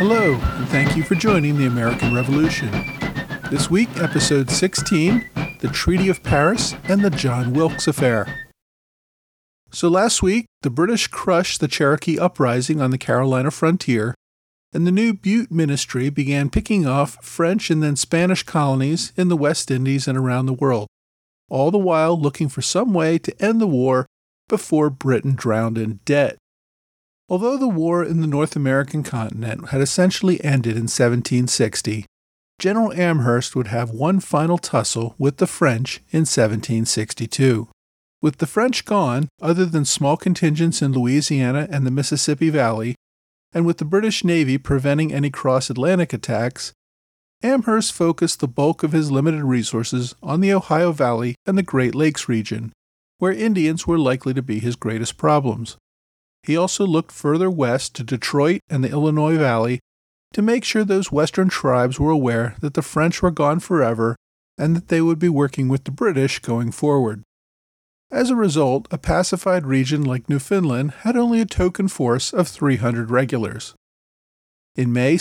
Hello, and thank you for joining the American Revolution. This week, episode 16, The Treaty of Paris and the John Wilkes Affair. So last week, the British crushed the Cherokee Uprising on the Carolina frontier, and the new Bute Ministry began picking off French and then Spanish colonies in the West Indies and around the world, all the while looking for some way to end the war before Britain drowned in debt. Although the war in the North American continent had essentially ended in 1760, General Amherst would have one final tussle with the French in 1762. With the French gone, other than small contingents in Louisiana and the Mississippi Valley, and with the British Navy preventing any cross-Atlantic attacks, Amherst focused the bulk of his limited resources on the Ohio Valley and the Great Lakes region, where Indians were likely to be his greatest problems. He also looked further west to Detroit and the Illinois Valley to make sure those western tribes were aware that the French were gone forever and that they would be working with the British going forward. As a result, a pacified region like Newfoundland had only a token force of 300 regulars. In May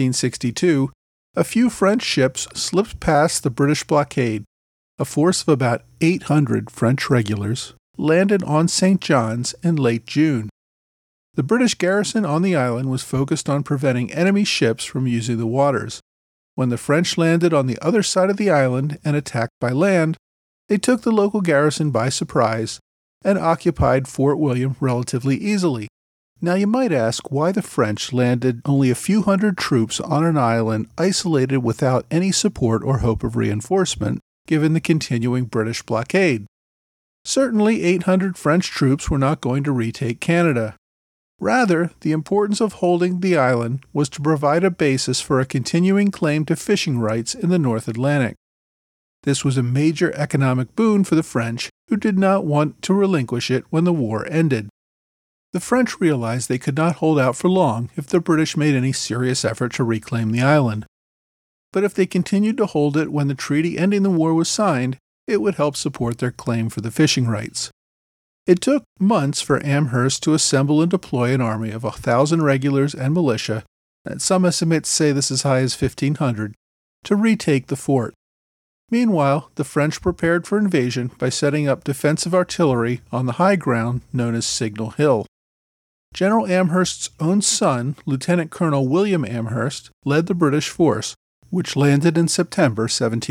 1762, a few French ships slipped past the British blockade. A force of about 800 French regulars landed on St. John's in late June. The British garrison on the island was focused on preventing enemy ships from using the waters. When the French landed on the other side of the island and attacked by land, they took the local garrison by surprise and occupied Fort William relatively easily. Now you might ask why the French landed only a few hundred troops on an island isolated without any support or hope of reinforcement, given the continuing British blockade. Certainly 800 French troops were not going to retake Canada. Rather, the importance of holding the island was to provide a basis for a continuing claim to fishing rights in the North Atlantic. This was a major economic boon for the French, who did not want to relinquish it when the war ended. The French realized they could not hold out for long if the British made any serious effort to reclaim the island. But if they continued to hold it when the treaty ending the war was signed, it would help support their claim for the fishing rights. It took months for Amherst to assemble and deploy an army of 1,000 regulars and militia, and some estimates say this as high as 1,500, to retake the fort. Meanwhile, the French prepared for invasion by setting up defensive artillery on the high ground known as Signal Hill. General Amherst's own son, Lieutenant Colonel William Amherst, led the British force, which landed in September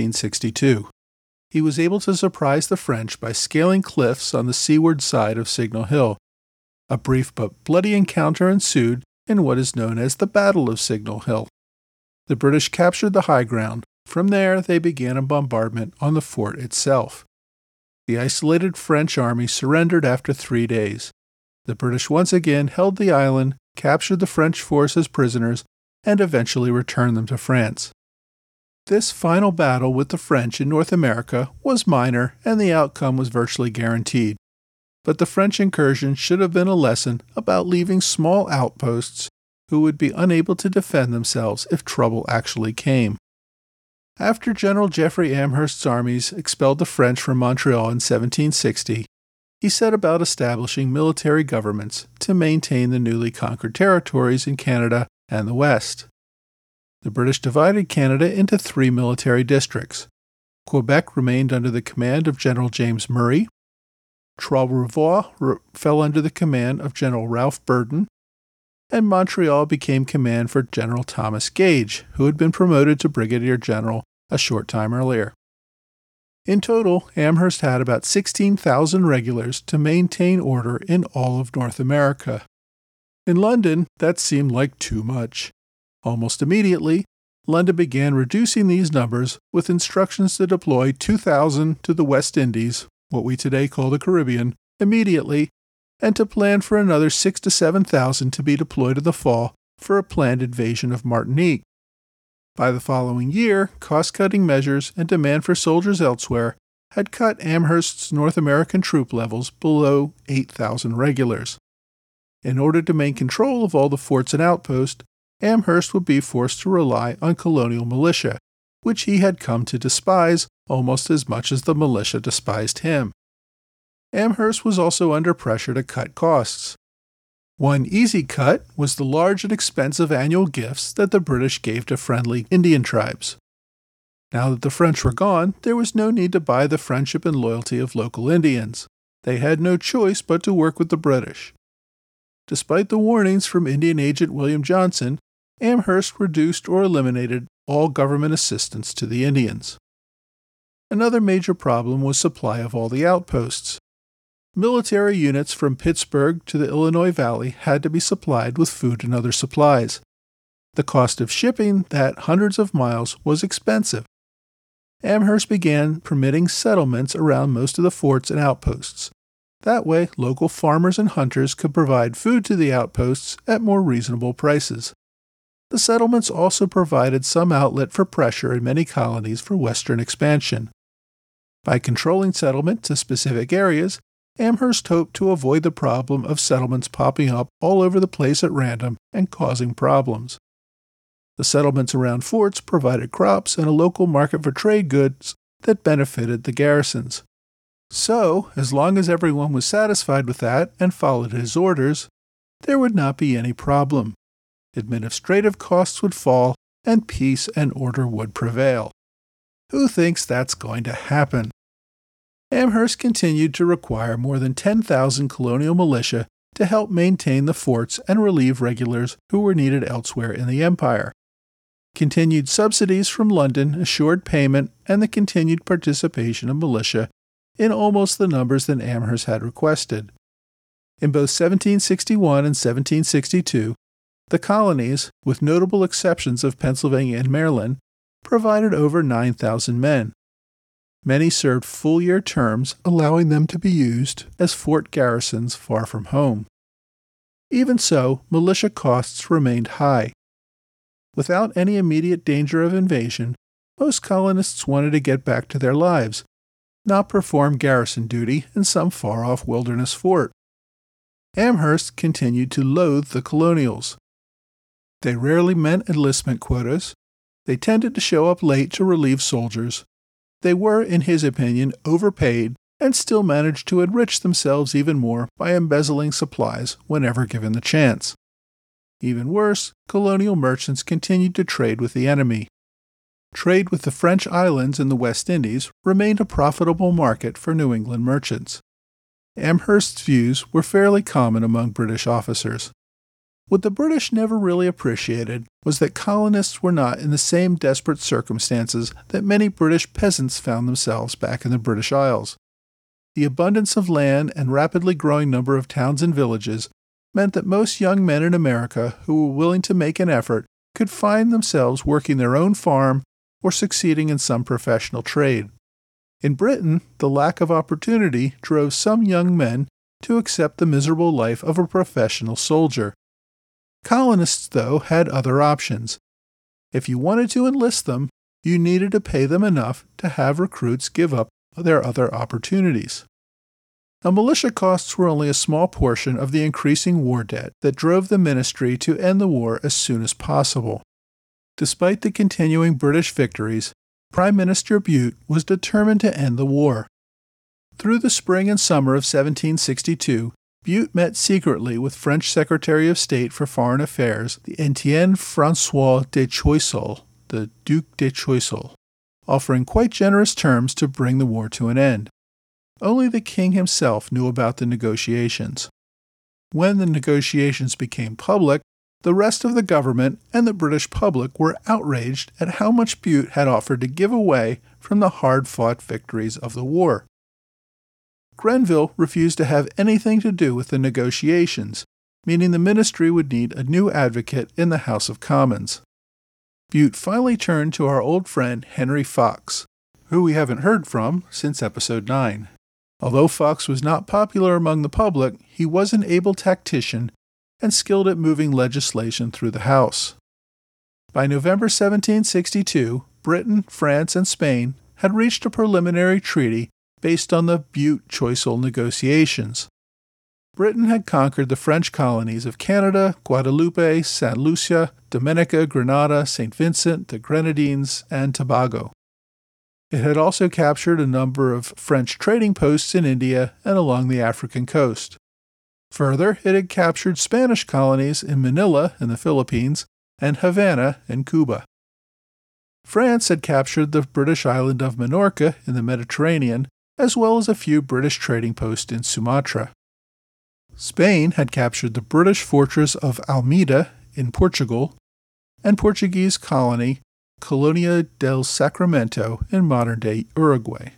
1762. He was able to surprise the French by scaling cliffs on the seaward side of Signal Hill. A brief but bloody encounter ensued in what is known as the Battle of Signal Hill. The British captured the high ground. From there, they began a bombardment on the fort itself. The isolated French army surrendered after 3 days. The British once again held the island, captured the French force as prisoners, and eventually returned them to France. This final battle with the French in North America was minor, and the outcome was virtually guaranteed. But the French incursion should have been a lesson about leaving small outposts who would be unable to defend themselves if trouble actually came. After General Jeffrey Amherst's armies expelled the French from Montreal in 1760, he set about establishing military governments to maintain the newly conquered territories in Canada and the West. The British divided Canada into 3 military districts. Quebec remained under the command of General James Murray. Trois-Rivières fell under the command of General Ralph Burton, and Montreal became command for General Thomas Gage, who had been promoted to brigadier general a short time earlier. In total, Amherst had about 16,000 regulars to maintain order in all of North America. In London, that seemed like too much. Almost immediately, London began reducing these numbers with instructions to deploy 2,000 to the West Indies, what we today call the Caribbean, immediately, and to plan for another 6,000 to 7,000 to be deployed in the fall for a planned invasion of Martinique. By the following year, cost-cutting measures and demand for soldiers elsewhere had cut Amherst's North American troop levels below 8,000 regulars. In order to maintain control of all the forts and outposts, Amherst would be forced to rely on colonial militia, which he had come to despise almost as much as the militia despised him. Amherst was also under pressure to cut costs. One easy cut was the large and expensive annual gifts that the British gave to friendly Indian tribes. Now that the French were gone, there was no need to buy the friendship and loyalty of local Indians. They had no choice but to work with the British. Despite the warnings from Indian agent William Johnson, Amherst reduced or eliminated all government assistance to the Indians. Another major problem was supply of all the outposts. Military units from Pittsburgh to the Illinois Valley had to be supplied with food and other supplies. The cost of shipping that hundreds of miles was expensive. Amherst began permitting settlements around most of the forts and outposts. That way, local farmers and hunters could provide food to the outposts at more reasonable prices. The settlements also provided some outlet for pressure in many colonies for western expansion. By controlling settlement to specific areas, Amherst hoped to avoid the problem of settlements popping up all over the place at random and causing problems. The settlements around forts provided crops and a local market for trade goods that benefited the garrisons. So, as long as everyone was satisfied with that and followed his orders, there would not be any problem. Administrative costs would fall, and peace and order would prevail. Who thinks that's going to happen? Amherst continued to require more than 10,000 colonial militia to help maintain the forts and relieve regulars who were needed elsewhere in the empire. Continued subsidies from London assured payment and the continued participation of militia in almost the numbers that Amherst had requested. In both 1761 and 1762, the colonies, with notable exceptions of Pennsylvania and Maryland, provided over 9,000 men. Many served full-year terms, allowing them to be used as fort garrisons far from home. Even so, militia costs remained high. Without any immediate danger of invasion, most colonists wanted to get back to their lives, not perform garrison duty in some far-off wilderness fort. Amherst continued to loathe the colonials. They rarely met enlistment quotas. They tended to show up late to relieve soldiers. They were, in his opinion, overpaid and still managed to enrich themselves even more by embezzling supplies whenever given the chance. Even worse, colonial merchants continued to trade with the enemy. Trade with the French islands in the West Indies remained a profitable market for New England merchants. Amherst's views were fairly common among British officers. What the British never really appreciated was that colonists were not in the same desperate circumstances that many British peasants found themselves back in the British Isles. The abundance of land and rapidly growing number of towns and villages meant that most young men in America who were willing to make an effort could find themselves working their own farm or succeeding in some professional trade. In Britain, the lack of opportunity drove some young men to accept the miserable life of a professional soldier. Colonists, though, had other options. If you wanted to enlist them, you needed to pay them enough to have recruits give up their other opportunities. Now, militia costs were only a small portion of the increasing war debt that drove the ministry to end the war as soon as possible. Despite the continuing British victories, Prime Minister Bute was determined to end the war. Through the spring and summer of 1762, Bute met secretly with French Secretary of State for Foreign Affairs, the Etienne François de Choiseul, the Duc de Choiseul, offering quite generous terms to bring the war to an end. Only the king himself knew about the negotiations. When the negotiations became public, the rest of the government and the British public were outraged at how much Bute had offered to give away from the hard-fought victories of the war. Grenville refused to have anything to do with the negotiations, meaning the ministry would need a new advocate in the House of Commons. Bute finally turned to our old friend Henry Fox, who we haven't heard from since episode 9. Although Fox was not popular among the public, he was an able tactician and skilled at moving legislation through the House. By November 1762, Britain, France, and Spain had reached a preliminary treaty based on the Bute-Choiseul negotiations. Britain had conquered the French colonies of Canada, Guadeloupe, St. Lucia, Dominica, Grenada, St. Vincent, the Grenadines, and Tobago. It had also captured a number of French trading posts in India and along the African coast. Further, it had captured Spanish colonies in Manila in the Philippines and Havana in Cuba. France had captured the British island of Minorca in the Mediterranean, as well as a few British trading posts in Sumatra. Spain had captured the British fortress of Almeida in Portugal and Portuguese colony Colonia del Sacramento in modern-day Uruguay.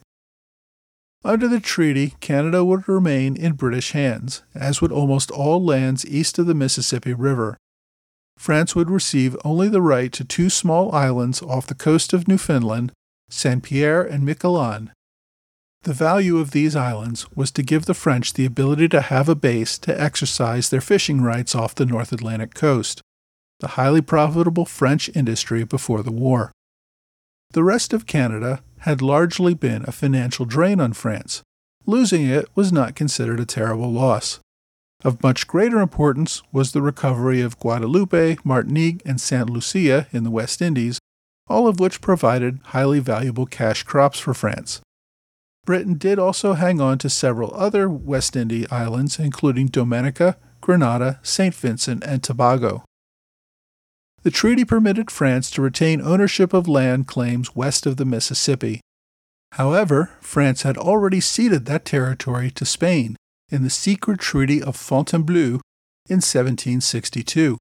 Under the treaty, Canada would remain in British hands, as would almost all lands east of the Mississippi River. France would receive only the right to two small islands off the coast of Newfoundland, Saint-Pierre and Miquelon. The value of these islands was to give the French the ability to have a base to exercise their fishing rights off the North Atlantic coast, the highly profitable French industry before the war. The rest of Canada had largely been a financial drain on France. Losing it was not considered a terrible loss. Of much greater importance was the recovery of Guadeloupe, Martinique, and St. Lucia in the West Indies, all of which provided highly valuable cash crops for France. Britain did also hang on to several other West Indies islands, including Dominica, Grenada, St. Vincent, and Tobago. The treaty permitted France to retain ownership of land claims west of the Mississippi. However, France had already ceded that territory to Spain in the secret Treaty of Fontainebleau in 1762.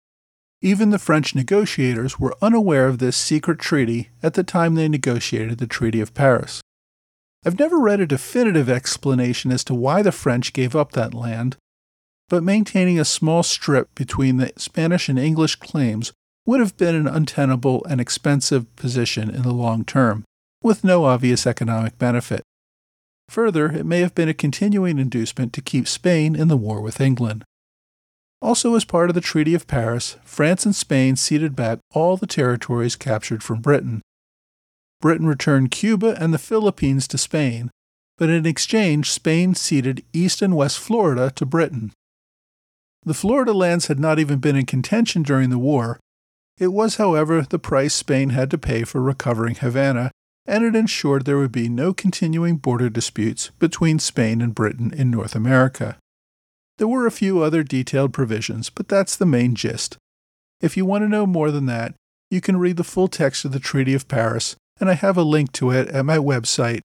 Even the French negotiators were unaware of this secret treaty at the time they negotiated the Treaty of Paris. I've never read a definitive explanation as to why the French gave up that land, but maintaining a small strip between the Spanish and English claims would have been an untenable and expensive position in the long term, with no obvious economic benefit. Further, it may have been a continuing inducement to keep Spain in the war with England. Also, as part of the Treaty of Paris, France and Spain ceded back all the territories captured from Britain. Britain returned Cuba and the Philippines to Spain, but in exchange, Spain ceded East and West Florida to Britain. The Florida lands had not even been in contention during the war. It was, however, the price Spain had to pay for recovering Havana, and it ensured there would be no continuing border disputes between Spain and Britain in North America. There were a few other detailed provisions, but that's the main gist. If you want to know more than that, you can read the full text of the Treaty of Paris, and I have a link to it at my website,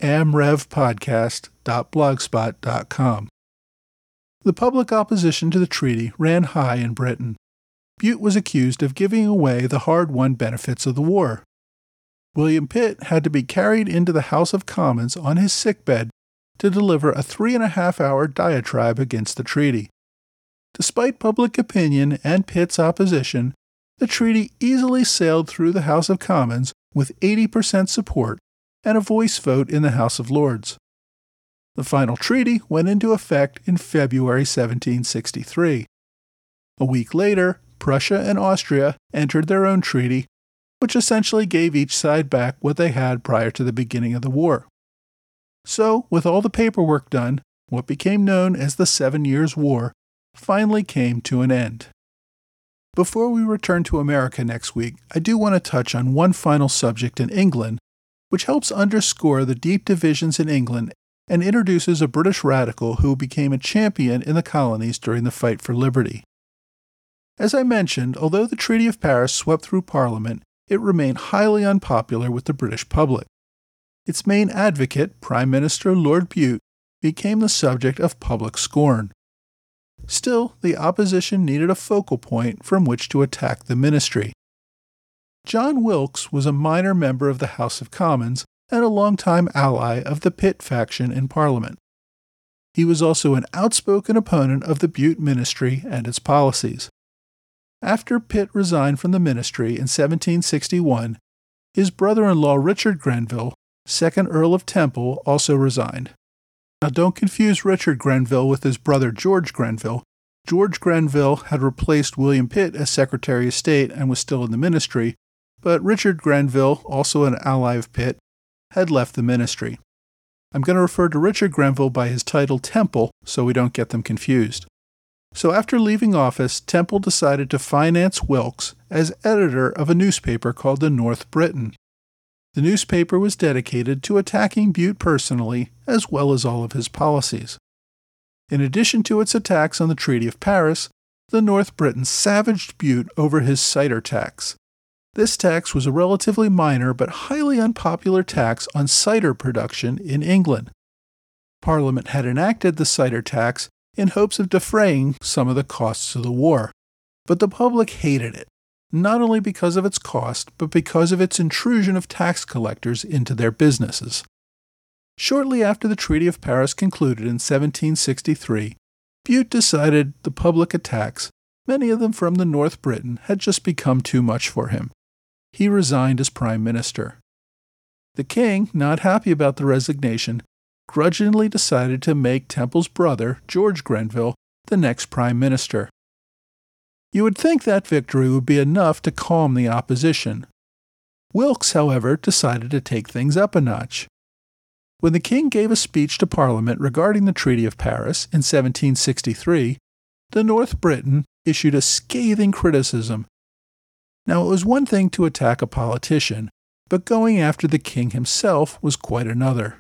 amrevpodcast.blogspot.com. The public opposition to the treaty ran high in Britain. Bute was accused of giving away the hard-won benefits of the war. William Pitt had to be carried into the House of Commons on his sickbed to deliver a 3.5-hour diatribe against the treaty. Despite public opinion and Pitt's opposition, the treaty easily sailed through the House of Commons with 80% support and a voice vote in the House of Lords. The final treaty went into effect in February 1763. A week later, Prussia and Austria entered their own treaty, which essentially gave each side back what they had prior to the beginning of the war. So, with all the paperwork done, what became known as the 7 Years' War finally came to an end. Before we return to America next week, I do want to touch on one final subject in England, which helps underscore the deep divisions in England and introduces a British radical who became a champion in the colonies during the fight for liberty. As I mentioned, although the Treaty of Paris swept through Parliament, it remained highly unpopular with the British public. Its main advocate, Prime Minister Lord Bute, became the subject of public scorn. Still, the opposition needed a focal point from which to attack the ministry. John Wilkes was a minor member of the House of Commons and a longtime ally of the Pitt faction in Parliament. He was also an outspoken opponent of the Bute ministry and its policies. After Pitt resigned from the ministry in 1761, his brother-in-law Richard Grenville, 2nd Earl of Temple, also resigned. Now don't confuse Richard Grenville with his brother George Grenville. George Grenville had replaced William Pitt as Secretary of State and was still in the ministry, but Richard Grenville, also an ally of Pitt, had left the ministry. I'm going to refer to Richard Grenville by his title Temple so we don't get them confused. So after leaving office, Temple decided to finance Wilkes as editor of a newspaper called the North Briton. The newspaper was dedicated to attacking Bute personally, as well as all of his policies. In addition to its attacks on the Treaty of Paris, the North Britons savaged Bute over his cider tax. This tax was a relatively minor but highly unpopular tax on cider production in England. Parliament had enacted the cider tax in hopes of defraying some of the costs of the war, but the public hated it, not only because of its cost, but because of its intrusion of tax collectors into their businesses. Shortly after the Treaty of Paris concluded in 1763, Bute decided the public attacks, many of them from the North Briton, had just become too much for him. He resigned as prime minister. The king, not happy about the resignation, grudgingly decided to make Temple's brother, George Grenville, the next prime minister. You would think that victory would be enough to calm the opposition. Wilkes, however, decided to take things up a notch. When the king gave a speech to Parliament regarding the Treaty of Paris in 1763, the North Briton issued a scathing criticism. Now, it was one thing to attack a politician, but going after the king himself was quite another.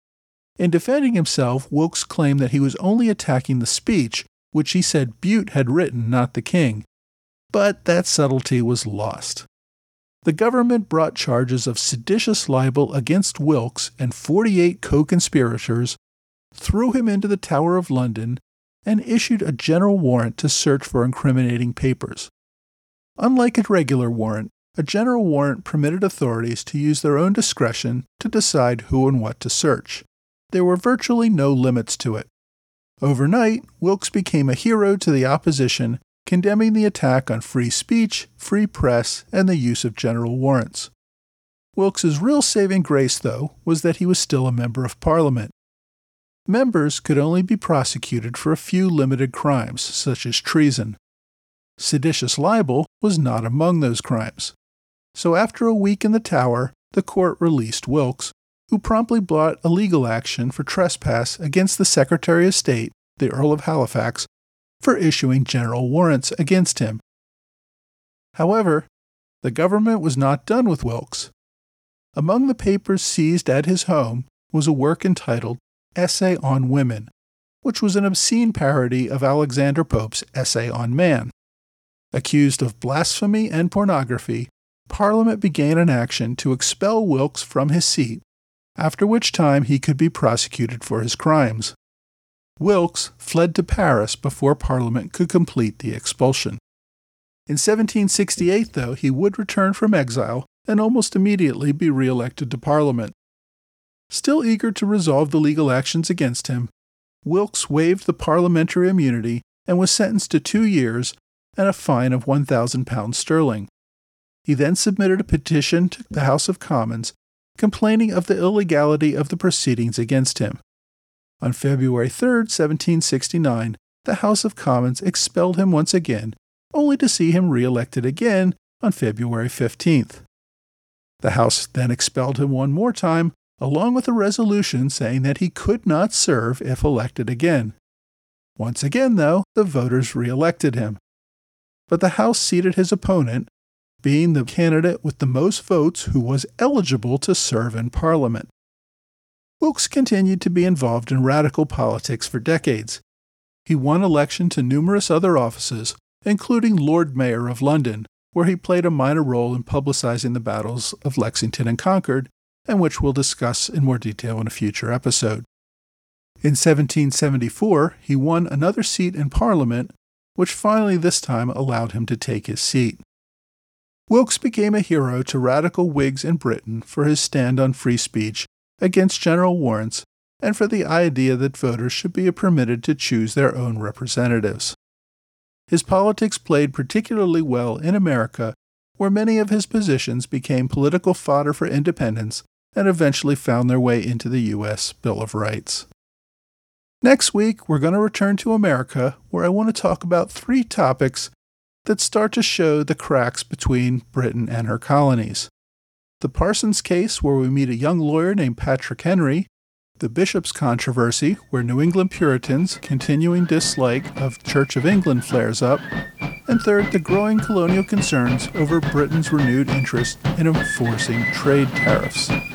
In defending himself, Wilkes claimed that he was only attacking the speech, which he said Bute had written, not the king. But that subtlety was lost. The government brought charges of seditious libel against Wilkes and 48 co-conspirators, threw him into the Tower of London, and issued a general warrant to search for incriminating papers. Unlike a regular warrant, a general warrant permitted authorities to use their own discretion to decide who and what to search. There were virtually no limits to it. Overnight, Wilkes became a hero to the opposition, condemning the attack on free speech, free press, and the use of general warrants. Wilkes's real saving grace, though, was that he was still a member of Parliament. Members could only be prosecuted for a few limited crimes, such as treason. Seditious libel was not among those crimes. So after a week in the Tower, the court released Wilkes, who promptly brought a legal action for trespass against the Secretary of State, the Earl of Halifax, for issuing general warrants against him. However, the government was not done with Wilkes. Among the papers seized at his home was a work entitled Essay on Women, which was an obscene parody of Alexander Pope's Essay on Man. Accused of blasphemy and pornography, Parliament began an action to expel Wilkes from his seat, after which time he could be prosecuted for his crimes. Wilkes fled to Paris before Parliament could complete the expulsion. In 1768, though, he would return from exile and almost immediately be re-elected to Parliament. Still eager to resolve the legal actions against him, Wilkes waived the parliamentary immunity and was sentenced to 2 years and a fine of £1,000 sterling. He then submitted a petition to the House of Commons complaining of the illegality of the proceedings against him. On February 3, 1769, the House of Commons expelled him once again, only to see him re-elected again on February 15th. The House then expelled him one more time, along with a resolution saying that he could not serve if elected again. Once again, though, the voters re-elected him. But the House seated his opponent, being the candidate with the most votes who was eligible to serve in Parliament. Wilkes continued to be involved in radical politics for decades. He won election to numerous other offices, including Lord Mayor of London, where he played a minor role in publicizing the battles of Lexington and Concord, and which we'll discuss in more detail in a future episode. In 1774, he won another seat in Parliament, which finally this time allowed him to take his seat. Wilkes became a hero to radical Whigs in Britain for his stand on free speech against general warrants and for the idea that voters should be permitted to choose their own representatives. His politics played particularly well in America, where many of his positions became political fodder for independence and eventually found their way into the U.S. Bill of Rights. Next week, we're going to return to America, where I want to talk about 3 topics that start to show the cracks between Britain and her colonies. The Parsons case, where we meet a young lawyer named Patrick Henry, the Bishops controversy, where New England Puritans' continuing dislike of Church of England flares up, and third, the growing colonial concerns over Britain's renewed interest in enforcing trade tariffs.